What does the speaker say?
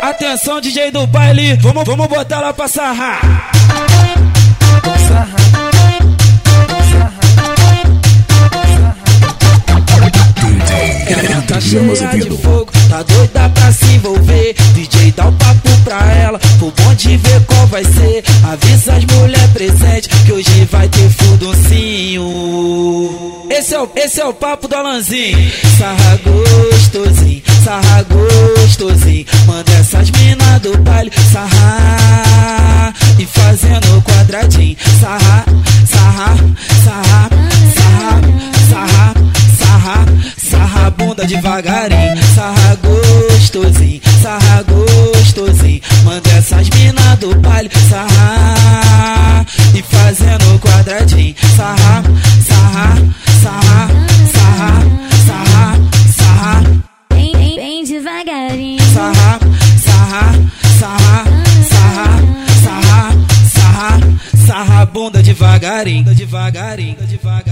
Atenção, DJ do baile, vamos botar ela pra sarrar. Ela tá cheia de fogo, tá doida pra se envolver. DJ dá o papo pra ela, pro bom de ver qual vai ser. Avisa as mulher presentes que hoje vai ter fudoncinho. Esse é o papo do Alanzinho. Sarra gostosinho, sarra gostosinho. Manda essas minas do baile sarrar e fazendo quadradinho. Sarra, sarra, sarra, sarra, sarra, sarra, sarra a bunda devagarinho. Sarra gostosinho, sarra gostosinho. Manda essas minas do baile sarrar e fazendo quadradinho. Sarra, sarra, sarra, sarra, sarra, sarra. Bem devagarinho. Sarra, sarra, sarra, sarra, sarra, sarra, sarra a bunda devagarinho, devagarinho, devagarinho.